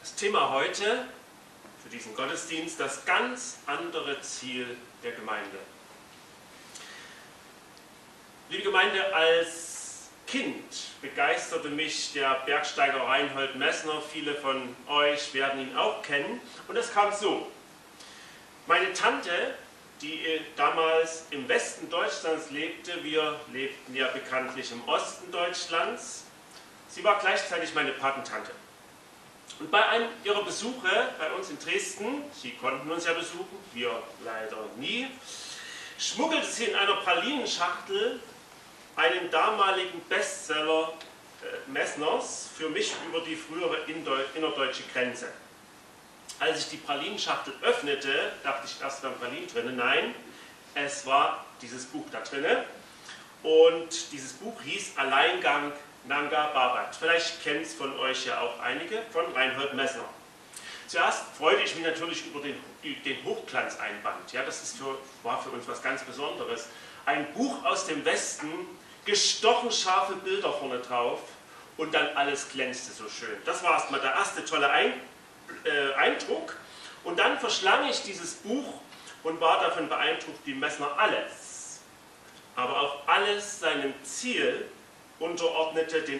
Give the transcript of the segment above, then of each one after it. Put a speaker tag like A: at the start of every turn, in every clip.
A: Das Thema heute für diesen Gottesdienst, das ganz andere Ziel der Gemeinde. Liebe Gemeinde, als Kind begeisterte mich der Bergsteiger Reinhold Messner. Viele von euch werden ihn auch kennen. Und es kam so: Meine Tante, die damals im Westen Deutschlands lebte, wir lebten ja bekanntlich im Osten Deutschlands, sie war gleichzeitig meine Patentante. Und bei einem ihrer Besuche bei uns in Dresden, sie konnten uns ja besuchen, wir leider nie, schmuggelte sie in einer Pralinenschachtel einen damaligen Bestseller Messners für mich über die frühere innerdeutsche Grenze. Als ich die Pralinenschachtel öffnete, dachte ich erst, da waren Pralinen drin. Nein, es war dieses Buch da drin. Und dieses Buch hieß Alleingang Nanga Parbat. Vielleicht kennt es von euch ja auch einige, von Reinhold Messner. Zuerst freute ich mich natürlich über den Hochglanzeinband. Ja, das war für uns was ganz Besonderes. Ein Buch aus dem Westen, gestochen scharfe Bilder vorne drauf und dann alles glänzte so schön. Das war erstmal der erste tolle Eindruck. Und dann verschlang ich dieses Buch und war davon beeindruckt, wie Messner alles, aber auch alles seinem Ziel unterordnete, den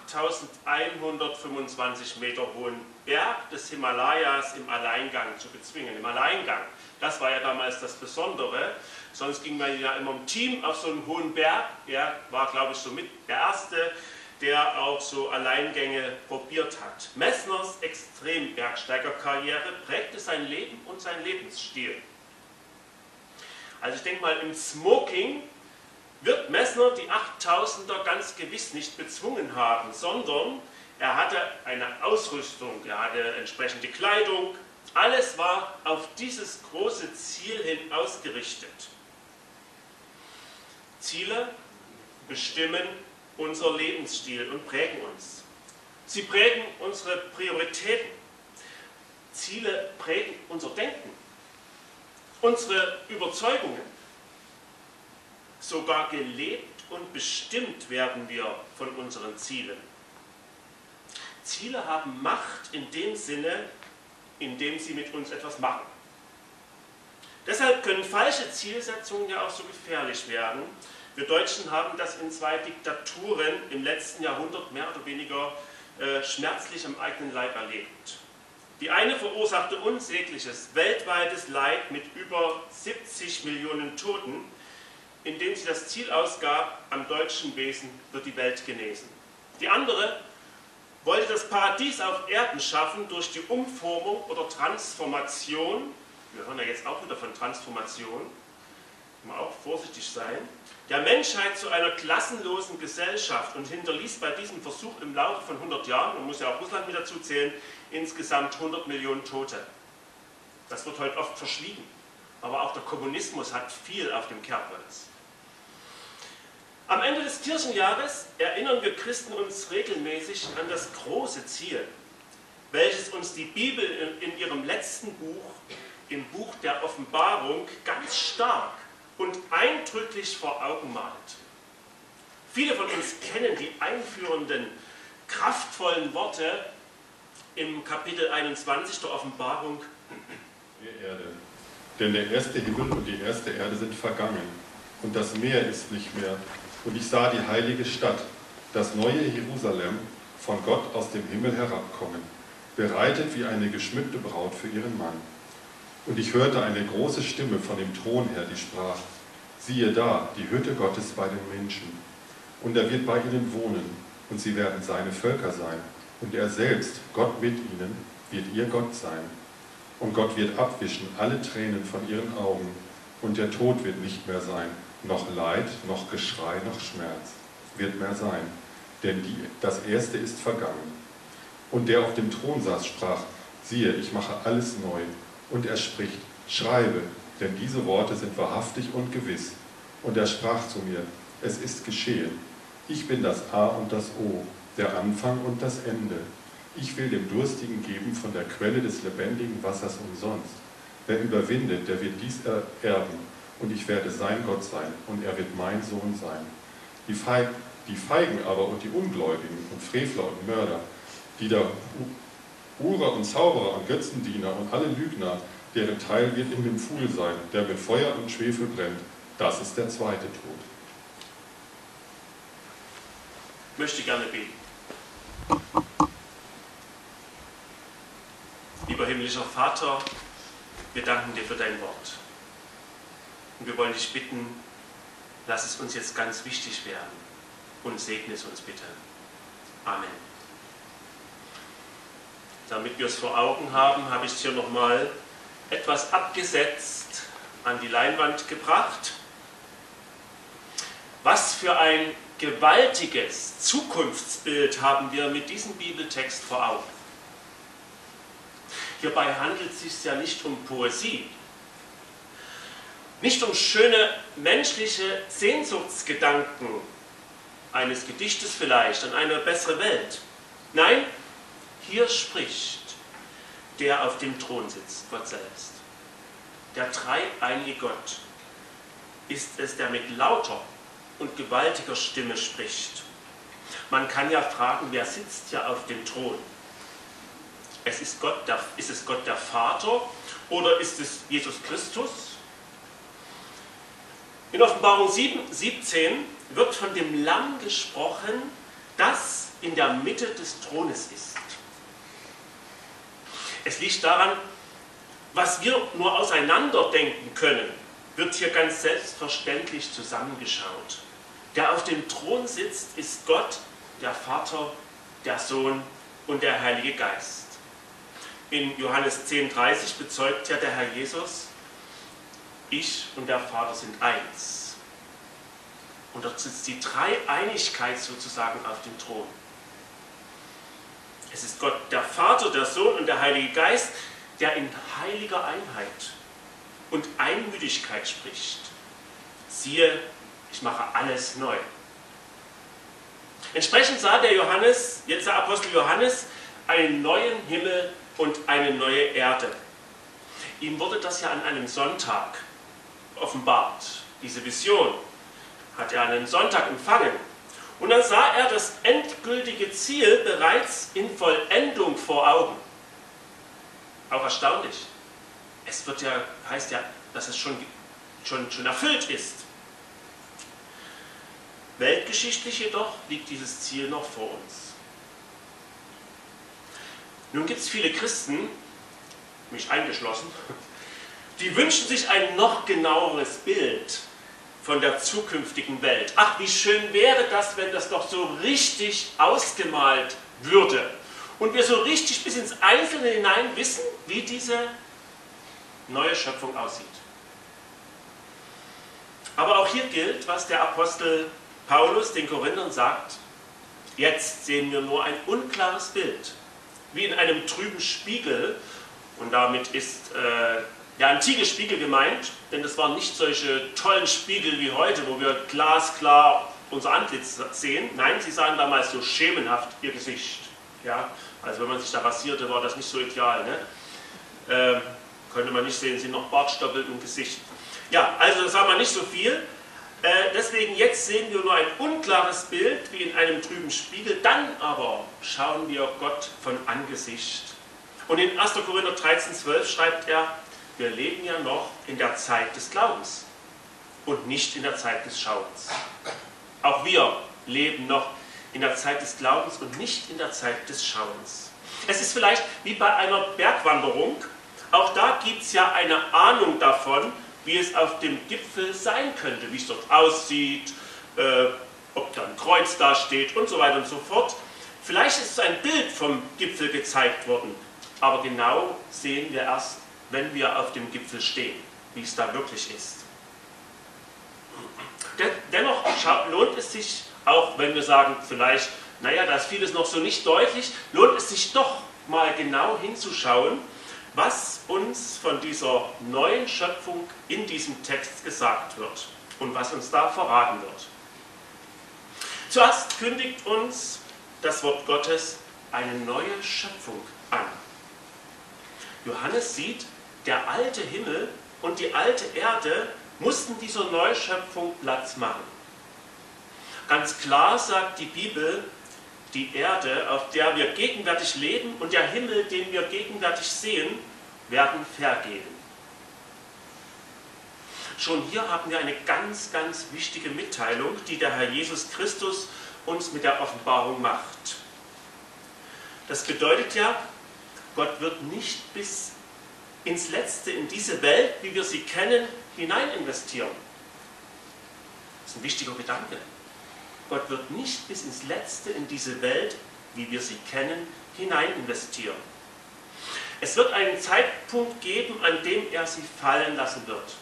A: 8125 Meter hohen Berg des Himalayas im Alleingang zu bezwingen. Im Alleingang, das war ja damals das Besondere, sonst ging man ja immer im Team auf so einen hohen Berg. Er war, glaube ich, somit der Erste, der auch so Alleingänge probiert hat. Messners Extrembergsteigerkarriere prägte sein Leben und sein Lebensstil. Also ich denke mal, im Smoking wird Messner die 8000er ganz gewiss nicht bezwungen haben, sondern er hatte eine Ausrüstung, er hatte entsprechende Kleidung, alles war auf dieses große Ziel hin ausgerichtet. Ziele bestimmen unser Lebensstil und prägen uns. Sie prägen unsere Prioritäten. Ziele prägen unser Denken, unsere Überzeugungen. Sogar gelebt und bestimmt werden wir von unseren Zielen. Ziele haben Macht in dem Sinne, in dem sie mit uns etwas machen. Deshalb können falsche Zielsetzungen ja auch so gefährlich werden. Wir Deutschen haben das in 2 Diktaturen im letzten Jahrhundert mehr oder weniger schmerzlich am eigenen Leib erlebt. Die eine verursachte unsägliches, weltweites Leid mit über 70 Millionen Toten, indem sie das Ziel ausgab, am deutschen Wesen wird die Welt genesen. Die andere wollte das Paradies auf Erden schaffen durch die Umformung oder Transformation. Wir hören ja jetzt auch wieder von Transformation, muss man auch vorsichtig sein, der Menschheit zu einer klassenlosen Gesellschaft und hinterließ bei diesem Versuch im Laufe von 100 Jahren, man muss ja auch Russland mit dazu zählen, insgesamt 100 Millionen Tote. Das wird heute oft verschwiegen, aber auch der Kommunismus hat viel auf dem Kerbholz. Am Ende des Kirchenjahres erinnern wir Christen uns regelmäßig an das große Ziel, welches uns die Bibel in ihrem letzten Buch, im Buch der Offenbarung, ganz stark und eindrücklich vor Augen malt. Viele von uns kennen die einführenden, kraftvollen Worte im Kapitel 21 der Offenbarung.
B: Der Erde. Denn der erste Himmel und die erste Erde sind vergangen, und das Meer ist nicht mehr. Und ich sah die heilige Stadt, das neue Jerusalem, von Gott aus dem Himmel herabkommen, bereitet wie eine geschmückte Braut für ihren Mann. Und ich hörte eine große Stimme von dem Thron her, die sprach: Siehe da, die Hütte Gottes bei den Menschen. Und er wird bei ihnen wohnen, und sie werden seine Völker sein. Und er selbst, Gott mit ihnen, wird ihr Gott sein. Und Gott wird abwischen alle Tränen von ihren Augen. Und der Tod wird nicht mehr sein, noch Leid, noch Geschrei, noch Schmerz wird mehr sein. Denn das Erste ist vergangen. Und der auf dem Thron saß, sprach: Siehe, ich mache alles neu. Und er spricht: Schreibe, denn diese Worte sind wahrhaftig und gewiss. Und er sprach zu mir: Es ist geschehen. Ich bin das A und das O, der Anfang und das Ende. Ich will dem Durstigen geben von der Quelle des lebendigen Wassers umsonst. Wer überwindet, der wird dies erben. Und ich werde sein Gott sein, und er wird mein Sohn sein. Die Feigen aber und die Ungläubigen und Frevler und Mörder, die Urer und Zauberer und Götzendiener und alle Lügner, deren Teil wird in dem Pfuhl sein, der mit Feuer und Schwefel brennt. Das ist der zweite Tod.
A: Ich möchte gerne beten. Lieber himmlischer Vater, wir danken dir für dein Wort. Und wir wollen dich bitten, lass es uns jetzt ganz wichtig werden und segne es uns bitte. Amen. Damit wir es vor Augen haben, habe ich es hier nochmal etwas abgesetzt an die Leinwand gebracht. Was für ein gewaltiges Zukunftsbild haben wir mit diesem Bibeltext vor Augen. Hierbei handelt es sich ja nicht um Poesie, nicht um schöne menschliche Sehnsuchtsgedanken eines Gedichtes vielleicht an eine bessere Welt. Nein, hier spricht der auf dem Thron sitzt, Gott selbst. Der dreieinige Gott ist es, der mit lauter und gewaltiger Stimme spricht. Man kann ja fragen, wer sitzt ja auf dem Thron? Ist es Gott der Vater oder ist es Jesus Christus? In Offenbarung 17 wird von dem Lamm gesprochen, das in der Mitte des Thrones ist. Es liegt daran, was wir nur auseinanderdenken können, wird hier ganz selbstverständlich zusammengeschaut. Der auf dem Thron sitzt, ist Gott, der Vater, der Sohn und der Heilige Geist. In Johannes 10,30 bezeugt ja der Herr Jesus, ich und der Vater sind eins. Und dort sitzt die Dreieinigkeit sozusagen auf dem Thron. Es ist Gott, der Vater, der Sohn und der Heilige Geist, der in heiliger Einheit und Einmütigkeit spricht. Siehe, ich mache alles neu. Entsprechend sah der Apostel Johannes, einen neuen Himmel und eine neue Erde. Ihm wurde das ja an einem Sonntag offenbart. Diese Vision hat er an einem Sonntag empfangen. Und dann sah er das endgültige Ziel bereits in Vollendung vor Augen. Auch erstaunlich. Es heißt ja, dass es schon erfüllt ist. Weltgeschichtlich jedoch liegt dieses Ziel noch vor uns. Nun gibt es viele Christen, mich eingeschlossen, die wünschen sich ein noch genaueres Bild von der zukünftigen Welt. Ach, wie schön wäre das, wenn das doch so richtig ausgemalt würde und wir so richtig bis ins Einzelne hinein wissen, wie diese neue Schöpfung aussieht. Aber auch hier gilt, was der Apostel Paulus den Korinthern sagt: Jetzt sehen wir nur ein unklares Bild, wie in einem trüben Spiegel, und damit ist der antike Spiegel gemeint, denn das waren nicht solche tollen Spiegel wie heute, wo wir glasklar unser Antlitz sehen. Nein, sie sahen damals so schemenhaft ihr Gesicht. Ja? Also wenn man sich da rasierte, war das nicht so ideal. Ne? Konnte man nicht sehen, sind noch Bartstoppeln im Gesicht. Ja, also da sah man nicht so viel. Deswegen jetzt sehen wir nur ein unklares Bild wie in einem trüben Spiegel, dann aber schauen wir Gott von Angesicht. Und in 1. Korinther 13,12 schreibt er, wir leben ja noch in der Zeit des Glaubens und nicht in der Zeit des Schauens. Auch wir leben noch in der Zeit des Glaubens und nicht in der Zeit des Schauens. Es ist vielleicht wie bei einer Bergwanderung, auch da gibt es ja eine Ahnung davon, wie es auf dem Gipfel sein könnte, wie es dort aussieht, ob da ein Kreuz da steht und so weiter und so fort. Vielleicht ist es ein Bild vom Gipfel gezeigt worden, aber genau sehen wir erst, wenn wir auf dem Gipfel stehen, wie es da wirklich ist. Dennoch lohnt es sich, auch wenn wir sagen, vielleicht, naja, da ist vieles noch so nicht deutlich, lohnt es sich doch mal genau hinzuschauen, was uns von dieser neuen Schöpfung in diesem Text gesagt wird und was uns da verraten wird. Zuerst kündigt uns das Wort Gottes eine neue Schöpfung an. Johannes sieht, der alte Himmel und die alte Erde mussten dieser Neuschöpfung Platz machen. Ganz klar sagt die Bibel, die Erde, auf der wir gegenwärtig leben, und der Himmel, den wir gegenwärtig sehen, werden vergehen. Schon hier haben wir eine ganz, ganz wichtige Mitteilung, die der Herr Jesus Christus uns mit der Offenbarung macht. Das bedeutet ja, Gott wird nicht bis ins Letzte in diese Welt, wie wir sie kennen, hinein investieren. Das ist ein wichtiger Gedanke. Gott wird nicht bis ins Letzte in diese Welt, wie wir sie kennen, hinein investieren. Es wird einen Zeitpunkt geben, an dem er sie fallen lassen wird.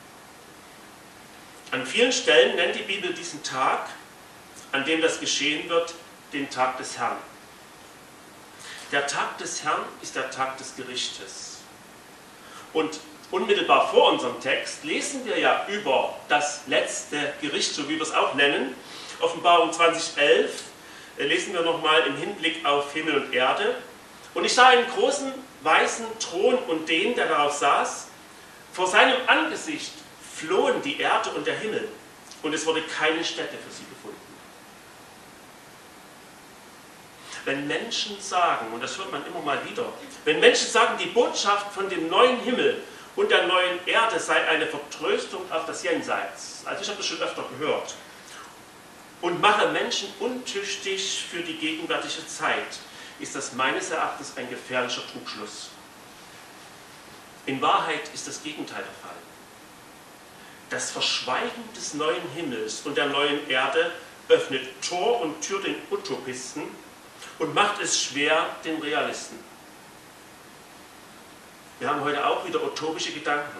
A: An vielen Stellen nennt die Bibel diesen Tag, an dem das geschehen wird, den Tag des Herrn. Der Tag des Herrn ist der Tag des Gerichtes. Und unmittelbar vor unserem Text lesen wir ja über das letzte Gericht, so wie wir es auch nennen. Offenbarung 20,11 lesen wir nochmal im Hinblick auf Himmel und Erde. Und ich sah einen großen weißen Thron und den, der darauf saß. Vor seinem Angesicht flohen die Erde und der Himmel, und es wurde keine Stätte für sie gefunden. Wenn Menschen sagen, und das hört man immer mal wieder, wenn Menschen sagen, die Botschaft von dem neuen Himmel und der neuen Erde sei eine Vertröstung auf das Jenseits, also ich habe das schon öfter gehört, und mache Menschen untüchtig für die gegenwärtige Zeit, ist das meines Erachtens ein gefährlicher Trugschluss. In Wahrheit ist das Gegenteil der Fall. Das Verschweigen des neuen Himmels und der neuen Erde öffnet Tor und Tür den Utopisten und macht es schwer den Realisten. Wir haben heute auch wieder utopische Gedanken.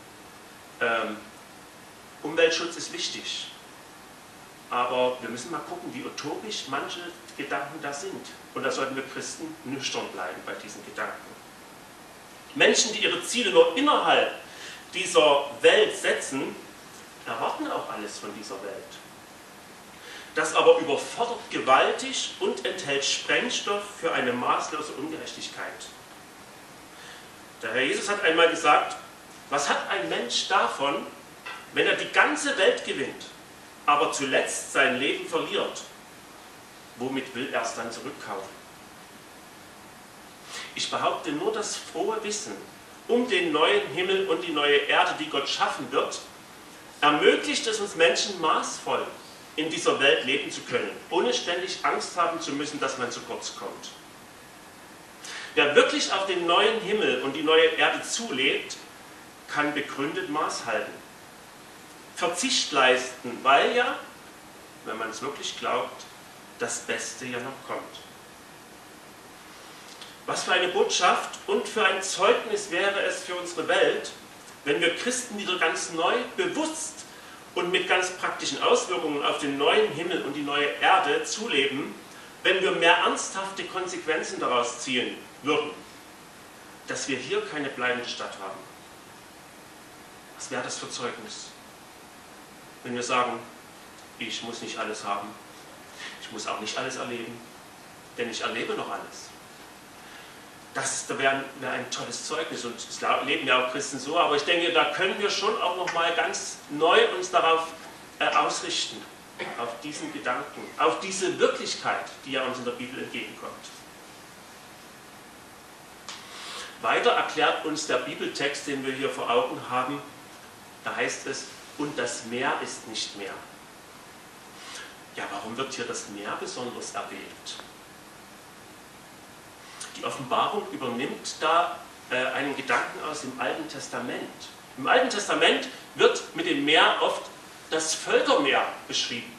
A: Umweltschutz ist wichtig, aber wir müssen mal gucken, wie utopisch manche Gedanken da sind. Und da sollten wir Christen nüchtern bleiben bei diesen Gedanken. Menschen, die ihre Ziele nur innerhalb dieser Welt setzen, erwarten auch alles von dieser Welt. Das aber überfordert gewaltig und enthält Sprengstoff für eine maßlose Ungerechtigkeit. Der Herr Jesus hat einmal gesagt, was hat ein Mensch davon, wenn er die ganze Welt gewinnt, aber zuletzt sein Leben verliert? Womit will er es dann zurückkaufen? Ich behaupte, nur das frohe Wissen um den neuen Himmel und die neue Erde, die Gott schaffen wird, ermöglicht es uns Menschen maßvoll in dieser Welt leben zu können, ohne ständig Angst haben zu müssen, dass man zu kurz kommt. Wer wirklich auf den neuen Himmel und die neue Erde zulebt, kann begründet Maß halten. Verzicht leisten, weil ja, wenn man es wirklich glaubt, das Beste ja noch kommt. Was für eine Botschaft und für ein Zeugnis wäre es für unsere Welt, wenn wir Christen wieder ganz neu, bewusst und mit ganz praktischen Auswirkungen auf den neuen Himmel und die neue Erde zuleben, wenn wir mehr ernsthafte Konsequenzen daraus ziehen würden, dass wir hier keine bleibende Stadt haben. Was wäre das für Zeugnis? Wenn wir sagen, ich muss nicht alles haben, ich muss auch nicht alles erleben, denn ich erlebe noch alles. Das wäre ein tolles Zeugnis, und es leben ja auch Christen so, aber ich denke, da können wir schon auch noch mal ganz neu uns darauf ausrichten, auf diesen Gedanken, auf diese Wirklichkeit, die ja uns in der Bibel entgegenkommt. Weiter erklärt uns der Bibeltext, den wir hier vor Augen haben, da heißt es, und das Meer ist nicht mehr. Ja, warum wird hier das Meer besonders erwähnt? Die Offenbarung übernimmt da einen Gedanken aus dem Alten Testament. Im Alten Testament wird mit dem Meer oft das Völkermeer beschrieben.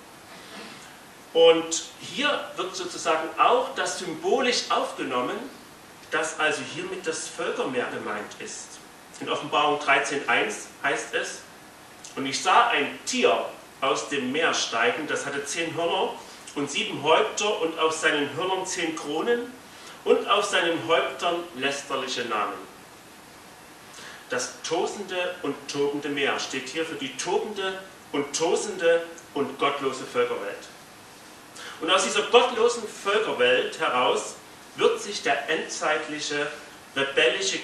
A: Und hier wird sozusagen auch das symbolisch aufgenommen, dass also hiermit das Völkermeer gemeint ist. In Offenbarung 13,1 heißt es, und ich sah ein Tier aus dem Meer steigen, das hatte 10 Hörner und 7 Häupter und auf seinen Hörnern 10 Kronen und auf seinen Häuptern lästerliche Namen. Das tosende und tobende Meer steht hier für die tobende und tosende und gottlose Völkerwelt. Und aus dieser gottlosen Völkerwelt heraus wird sich der endzeitliche, rebellische,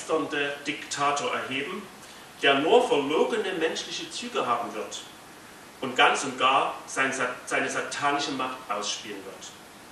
A: gottlästernde Diktator erheben, der nur verlogene menschliche Züge haben wird und ganz und gar seine satanische Macht ausspielen wird.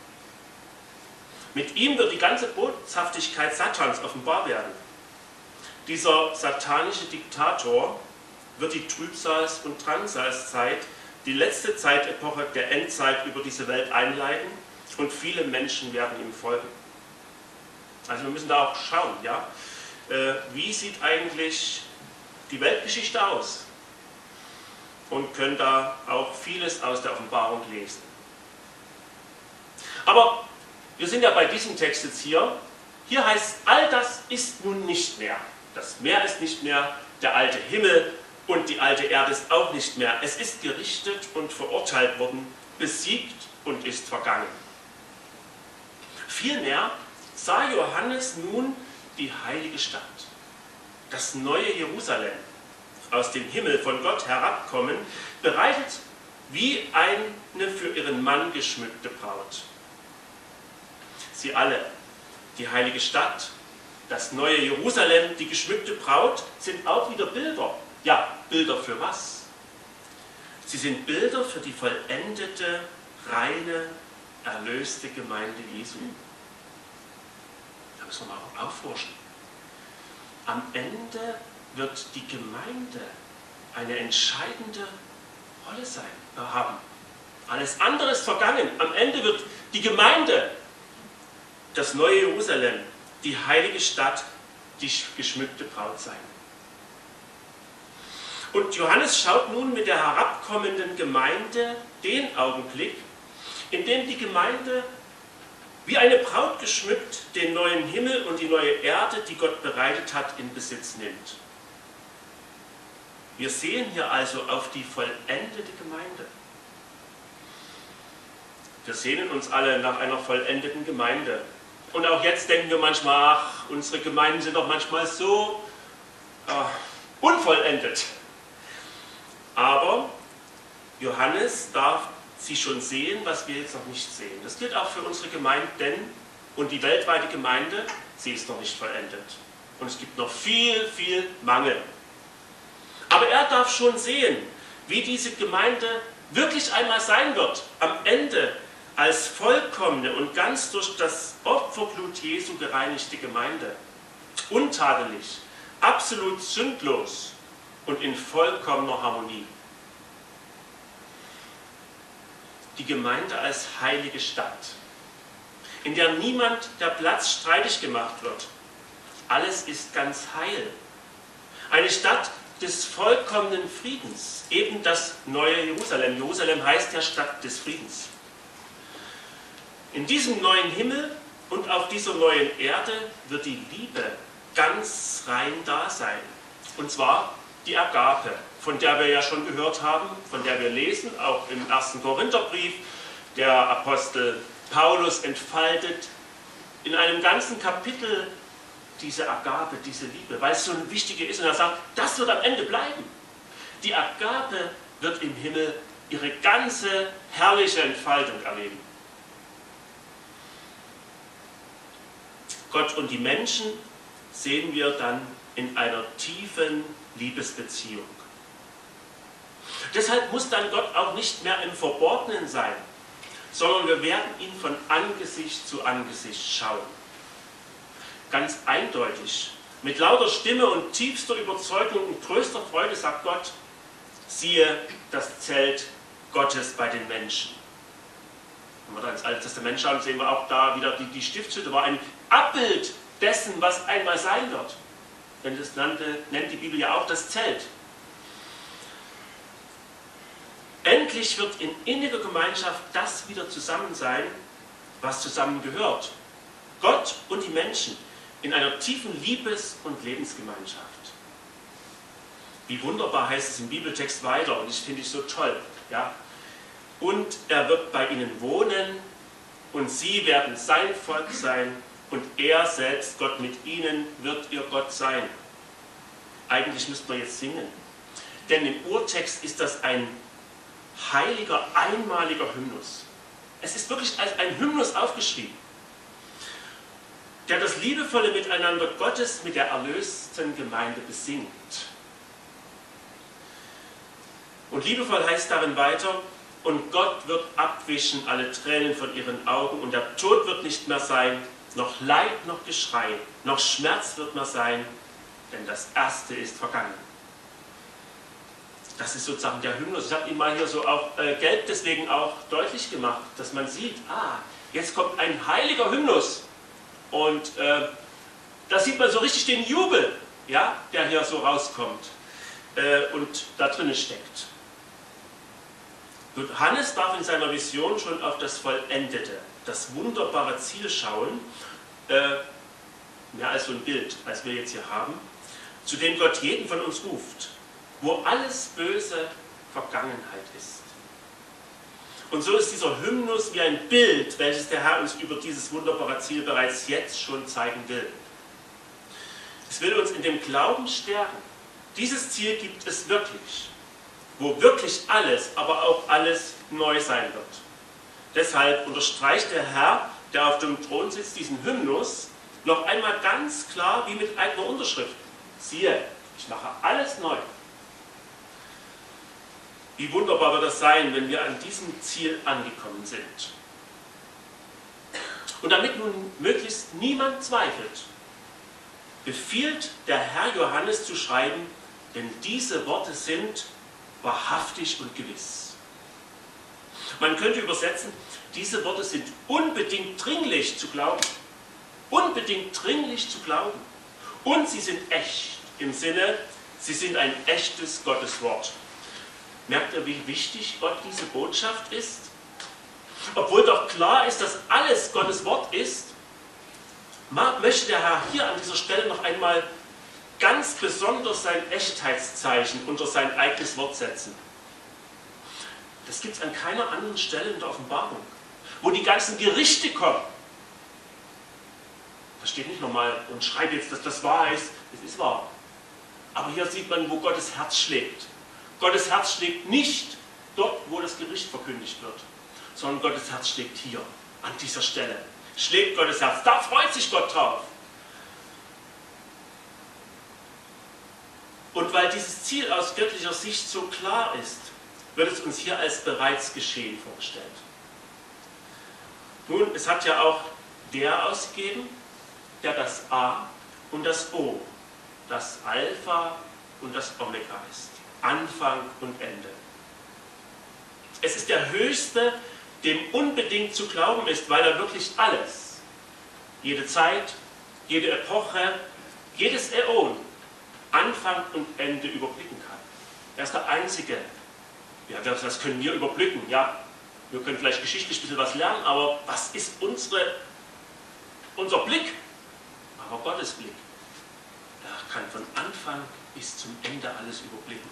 A: Mit ihm wird die ganze Boshaftigkeit Satans offenbar werden. Dieser satanische Diktator wird die Trübsals- und Drangsalszeit, die letzte Zeitepoche der Endzeit über diese Welt einleiten und viele Menschen werden ihm folgen. Also wir müssen da auch schauen, ja, wie sieht eigentlich die Weltgeschichte aus? Und können da auch vieles aus der Offenbarung lesen. Aber wir sind ja bei diesem Text jetzt hier. Hier heißt, all das ist nun nicht mehr. Das Meer ist nicht mehr, der alte Himmel und die alte Erde ist auch nicht mehr. Es ist gerichtet und verurteilt worden, besiegt und ist vergangen. Vielmehr sah Johannes nun die heilige Stadt, das neue Jerusalem, aus dem Himmel von Gott herabkommen, bereitet wie eine für ihren Mann geschmückte Braut. Sie alle, die heilige Stadt, das neue Jerusalem, die geschmückte Braut, sind auch wieder Bilder. Ja, Bilder für was? Sie sind Bilder für die vollendete, reine, erlöste Gemeinde Jesu. Da müssen wir mal aufforschen. Am Ende wird die Gemeinde eine entscheidende Rolle haben. Alles andere ist vergangen. Am Ende wird die Gemeinde, das neue Jerusalem, die heilige Stadt, die geschmückte Braut sein. Und Johannes schaut nun mit der herabkommenden Gemeinde den Augenblick, in dem die Gemeinde wie eine Braut geschmückt den neuen Himmel und die neue Erde, die Gott bereitet hat, in Besitz nimmt. Wir sehen hier also auf die vollendete Gemeinde. Wir sehnen uns alle nach einer vollendeten Gemeinde. Und auch jetzt denken wir manchmal, ach, unsere Gemeinden sind doch manchmal so unvollendet. Aber Johannes darf sie schon sehen, was wir jetzt noch nicht sehen. Das gilt auch für unsere Gemeinde, und die weltweite Gemeinde, sie ist noch nicht vollendet. Und es gibt noch viel, viel Mangel. Aber er darf schon sehen, wie diese Gemeinde wirklich einmal sein wird, am Ende als vollkommene und ganz durch das Opferblut Jesu gereinigte Gemeinde. Untadelig, absolut sündlos und in vollkommener Harmonie. Die Gemeinde als heilige Stadt, in der niemand der Platz streitig gemacht wird. Alles ist ganz heil. Eine Stadt des vollkommenen Friedens, eben das neue Jerusalem. Jerusalem heißt ja Stadt des Friedens. In diesem neuen Himmel und auf dieser neuen Erde wird die Liebe ganz rein da sein. Und zwar die Agape, von der wir ja schon gehört haben, von der wir lesen, auch im 1. Korintherbrief. Der Apostel Paulus entfaltet in einem ganzen Kapitel diese Agape, diese Liebe, weil es so eine wichtige ist. Und er sagt, das wird am Ende bleiben. Die Agape wird im Himmel ihre ganze herrliche Entfaltung erleben. Gott und die Menschen sehen wir dann in einer tiefen Liebesbeziehung. Deshalb muss dann Gott auch nicht mehr im Verborgenen sein, sondern wir werden ihn von Angesicht zu Angesicht schauen. Ganz eindeutig, mit lauter Stimme und tiefster Überzeugung und größter Freude sagt Gott, siehe das Zelt Gottes bei den Menschen. Wenn wir da ins Alte Testament schauen, sehen wir auch da wieder, die Stiftshütte war ein Abbild dessen, was einmal sein wird. Denn das nennt die Bibel ja auch das Zelt. Endlich wird in inniger Gemeinschaft das wieder zusammen sein, was zusammengehört. Gott und die Menschen in einer tiefen Liebes- und Lebensgemeinschaft. Wie wunderbar heißt es im Bibeltext weiter, und das finde ich so toll. Ja? Und er wird bei ihnen wohnen, und sie werden sein Volk sein, und er selbst, Gott mit ihnen, wird ihr Gott sein. Eigentlich müssten wir jetzt singen. Denn im Urtext ist das ein heiliger, einmaliger Hymnus. Es ist wirklich als ein Hymnus aufgeschrieben, der das liebevolle Miteinander Gottes mit der erlösten Gemeinde besingt. Und liebevoll heißt darin weiter, und Gott wird abwischen alle Tränen von ihren Augen und der Tod wird nicht mehr sein, noch Leid, noch Geschrei, noch Schmerz wird mehr sein, denn das Erste ist vergangen. Das ist sozusagen der Hymnus. Ich habe ihn mal hier so auch gelb deswegen auch deutlich gemacht, dass man sieht, jetzt kommt ein heiliger Hymnus. Und da sieht man so richtig den Jubel, ja, der hier so rauskommt und da drin steckt. Johannes darf in seiner Vision schon auf das Vollendete, das wunderbare Ziel schauen, mehr als so ein Bild, als wir jetzt hier haben, zu dem Gott jeden von uns ruft, wo alles Böse Vergangenheit ist. Und so ist dieser Hymnus wie ein Bild, welches der Herr uns über dieses wunderbare Ziel bereits jetzt schon zeigen will. Es will uns in dem Glauben stärken. Dieses Ziel gibt es wirklich, wo wirklich alles, aber auch alles neu sein wird. Deshalb unterstreicht der Herr, der auf dem Thron sitzt, diesen Hymnus noch einmal ganz klar wie mit einer Unterschrift. Siehe, ich mache alles neu. Wie wunderbar wird das sein, wenn wir an diesem Ziel angekommen sind. Und damit nun möglichst niemand zweifelt, befiehlt der Herr Johannes zu schreiben, denn diese Worte sind wahrhaftig und gewiss. Man könnte übersetzen, diese Worte sind unbedingt dringlich zu glauben. Unbedingt dringlich zu glauben. Und sie sind echt, im Sinne, sie sind ein echtes Gotteswort. Merkt ihr, wie wichtig Gott diese Botschaft ist? Obwohl doch klar ist, dass alles Gottes Wort ist, möchte der Herr hier an dieser Stelle noch einmal ganz besonders sein Echtheitszeichen unter sein eigenes Wort setzen. Das gibt es an keiner anderen Stelle in der Offenbarung, wo die ganzen Gerichte kommen. Da steht nicht nochmal und schreibt jetzt, dass das wahr ist. Das ist wahr. Aber hier sieht man, wo Gottes Herz schlägt. Gottes Herz schlägt nicht dort, wo das Gericht verkündigt wird, sondern Gottes Herz schlägt hier, an dieser Stelle. Schlägt Gottes Herz. Da freut sich Gott drauf. Und weil dieses Ziel aus göttlicher Sicht so klar ist, wird es uns hier als bereits geschehen vorgestellt. Nun, es hat ja auch der ausgegeben, der das A und das O, das Alpha und das Omega ist. Anfang und Ende. Es ist der Höchste, dem unbedingt zu glauben ist, weil er wirklich alles, jede Zeit, jede Epoche, jedes Äon, Anfang und Ende überblicken kann. Er ist der Einzige. Ja, das können wir überblicken, ja. Wir können vielleicht geschichtlich ein bisschen was lernen, aber was ist unser Blick? Aber Gottes Blick. Er kann von Anfang bis zum Ende alles überblicken.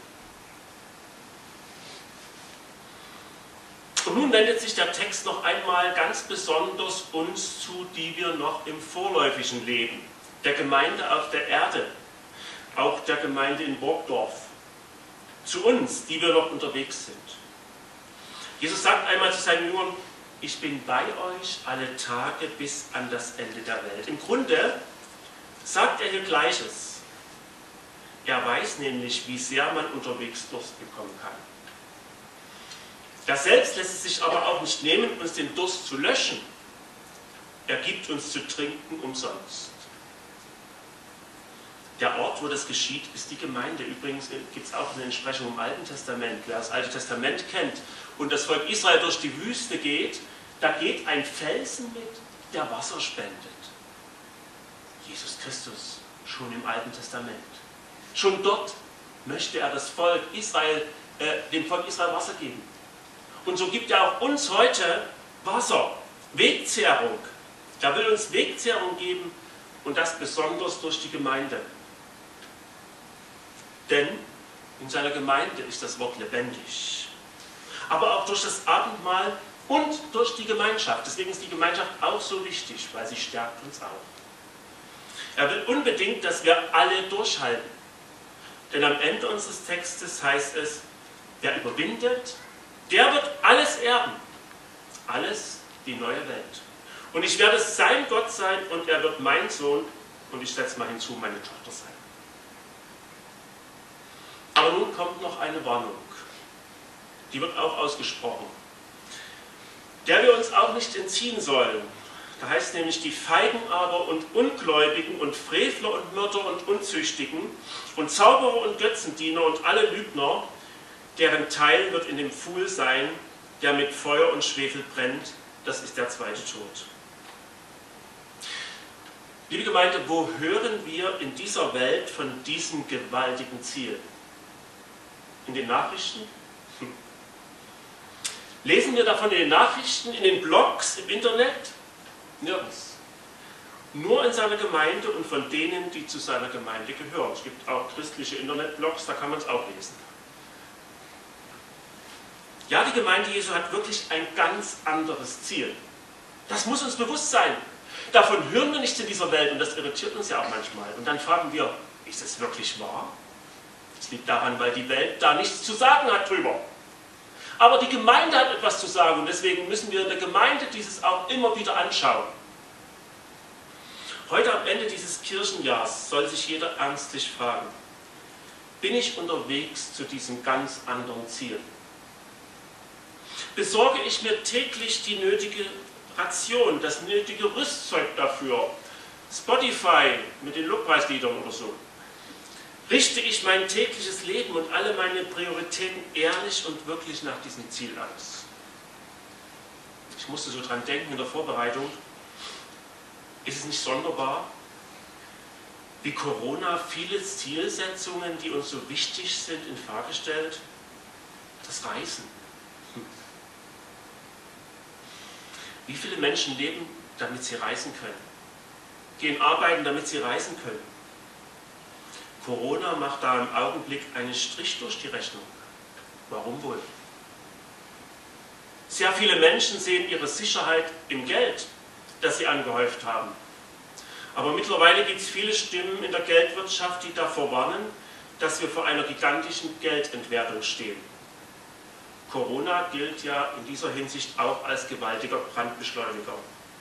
A: Und nun wendet sich der Text noch einmal ganz besonders uns zu, die wir noch im vorläufigen Leben, der Gemeinde auf der Erde, auch der Gemeinde in Burgdorf, zu uns, die wir noch unterwegs sind. Jesus sagt einmal zu seinen Jüngern, ich bin bei euch alle Tage bis an das Ende der Welt. Im Grunde sagt er hier Gleiches. Er weiß nämlich, wie sehr man unterwegs Durst bekommen kann. Das selbst lässt es sich aber auch nicht nehmen, uns den Durst zu löschen. Er gibt uns zu trinken umsonst. Der Ort, wo das geschieht, ist die Gemeinde. Übrigens gibt es auch eine Entsprechung im Alten Testament. Wer das Alte Testament kennt und das Volk Israel durch die Wüste geht, da geht ein Felsen mit, der Wasser spendet. Jesus Christus, schon im Alten Testament. Schon dort möchte er das Volk Israel, dem Volk Israel Wasser geben. Und so gibt er auch uns heute Wasser, Wegzehrung. Er will uns Wegzehrung geben und das besonders durch die Gemeinde. Denn in seiner Gemeinde ist das Wort lebendig. Aber auch durch das Abendmahl und durch die Gemeinschaft. Deswegen ist die Gemeinschaft auch so wichtig, weil sie stärkt uns auch. Er will unbedingt, dass wir alle durchhalten. Denn am Ende unseres Textes heißt es, wer überwindet, der wird alles erben. Alles die neue Welt. Und ich werde sein Gott sein und er wird mein Sohn und ich setze mal hinzu, meine Tochter sein. Aber nun kommt noch eine Warnung. die wird auch ausgesprochen, der wir uns auch nicht entziehen sollen. Da heißt nämlich, die Feigen aber und Ungläubigen und Frevler und Mörder und Unzüchtigen und Zauberer und Götzendiener und alle Lügner, deren Teil wird in dem Pfuhl sein, der mit Feuer und Schwefel brennt, das ist der zweite Tod. Liebe Gemeinde, wo hören wir in dieser Welt von diesem gewaltigen Ziel? In den Nachrichten? Lesen wir davon in den Nachrichten, in den Blogs, im Internet? Nirgends. Nur in seiner Gemeinde und von denen, die zu seiner Gemeinde gehören. Es gibt auch christliche Internetblogs, da kann man es auch lesen. Ja, die Gemeinde Jesu hat wirklich ein ganz anderes Ziel. Das muss uns bewusst sein. Davon hören wir nichts in dieser Welt und das irritiert uns ja auch manchmal. Und dann fragen wir, ist es wirklich wahr? Das liegt daran, weil die Welt da nichts zu sagen hat drüber. Aber die Gemeinde hat etwas zu sagen und deswegen müssen wir in der Gemeinde dieses auch immer wieder anschauen. Heute am Ende dieses Kirchenjahrs soll sich jeder ernstlich fragen, bin ich unterwegs zu diesem ganz anderen Ziel? Besorge ich mir täglich die nötige Ration, das nötige Rüstzeug dafür, Spotify mit den Lobpreisliedern oder so? Richte ich mein tägliches Leben und alle meine Prioritäten ehrlich und wirklich nach diesem Ziel aus? Ich musste so dran denken in der Vorbereitung. Ist es nicht sonderbar, wie Corona viele Zielsetzungen, die uns so wichtig sind, in Frage stellt? Das Reisen. Wie viele Menschen leben, damit sie reisen können? Gehen arbeiten, damit sie reisen können? Corona macht da im Augenblick einen Strich durch die Rechnung. Warum wohl? Sehr viele Menschen sehen ihre Sicherheit im Geld, das sie angehäuft haben. Aber mittlerweile gibt es viele Stimmen in der Geldwirtschaft, die davor warnen, dass wir vor einer gigantischen Geldentwertung stehen. Corona gilt ja in dieser Hinsicht auch als gewaltiger Brandbeschleuniger.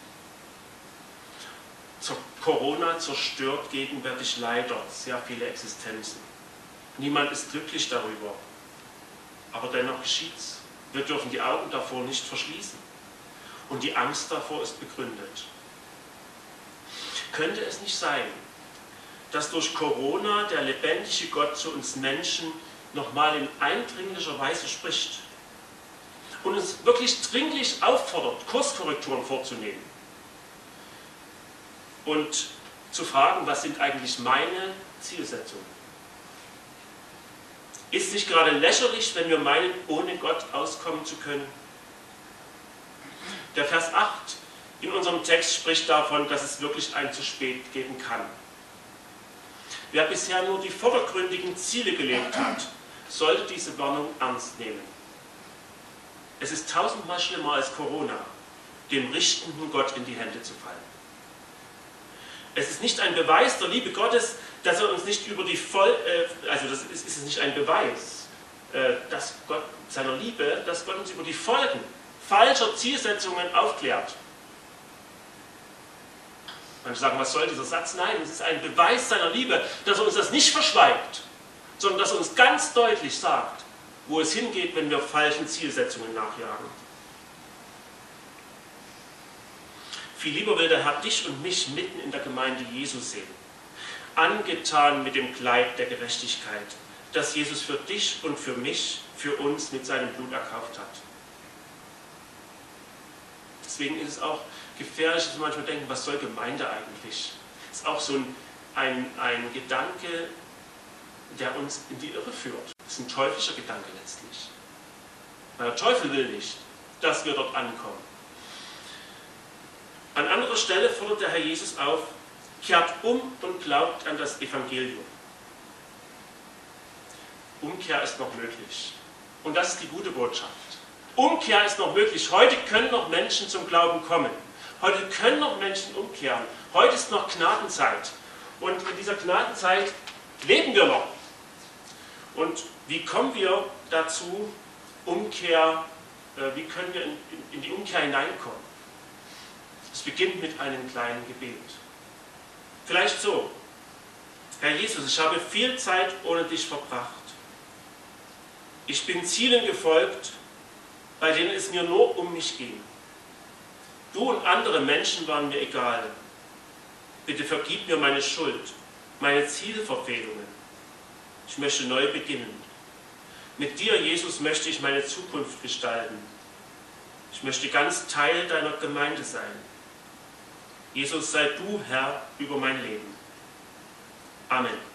A: Corona zerstört gegenwärtig leider sehr viele Existenzen. Niemand ist glücklich darüber. Aber dennoch geschieht's. Wir dürfen die Augen davor nicht verschließen. Und die Angst davor ist begründet. Könnte es nicht sein, dass durch Corona der lebendige Gott zu uns Menschen nochmal in eindringlicher Weise spricht und uns wirklich dringlich auffordert, Kurskorrekturen vorzunehmen? Und zu fragen, was sind eigentlich meine Zielsetzungen? Ist es nicht gerade lächerlich, wenn wir meinen, ohne Gott auskommen zu können? Der Vers 8 in unserem Text spricht davon, dass es wirklich ein zu spät geben kann. Wer bisher nur die vordergründigen Ziele gelebt hat, sollte diese Warnung ernst nehmen. Es ist tausendmal schlimmer als Corona, dem richtenden Gott in die Hände zu fallen. Es ist nicht ein Beweis der Liebe Gottes, dass er uns nicht über die es ist nicht ein Beweis, dass Gott seiner Liebe, dass Gott uns über die Folgen falscher Zielsetzungen aufklärt. Manche sagen, was soll dieser Satz? Nein, es ist ein Beweis seiner Liebe, dass er uns das nicht verschweigt, sondern dass er uns ganz deutlich sagt, wo es hingeht, wenn wir falschen Zielsetzungen nachjagen. Viel lieber will der Herr dich und mich mitten in der Gemeinde Jesu sehen, angetan mit dem Kleid der Gerechtigkeit, das Jesus für dich und für mich, für uns mit seinem Blut erkauft hat. Deswegen ist es auch gefährlich, dass wir manchmal denken, was soll Gemeinde eigentlich? Das ist auch so ein Gedanke, der uns in die Irre führt. Das ist ein teuflischer Gedanke letztlich. Weil der Teufel will nicht, dass wir dort ankommen. An anderer Stelle fordert der Herr Jesus auf, kehrt um und glaubt an das Evangelium. Umkehr ist noch möglich. Und das ist die gute Botschaft. Umkehr ist noch möglich. Heute können noch Menschen zum Glauben kommen. Heute können noch Menschen umkehren. Heute ist noch Gnadenzeit. Und in dieser Gnadenzeit leben wir noch. Und wie kommen wir dazu, wie können wir in die Umkehr hineinkommen? Es beginnt mit einem kleinen Gebet. Vielleicht so: Herr Jesus, ich habe viel Zeit ohne dich verbracht. Ich bin Zielen gefolgt, bei denen es mir nur um mich ging. Du und andere Menschen waren mir egal. Bitte vergib mir meine Schuld, meine Zielverfehlungen. Ich möchte neu beginnen. Mit dir, Jesus, möchte ich meine Zukunft gestalten. Ich möchte ganz Teil deiner Gemeinde sein. Jesus, sei du Herr über mein Leben. Amen.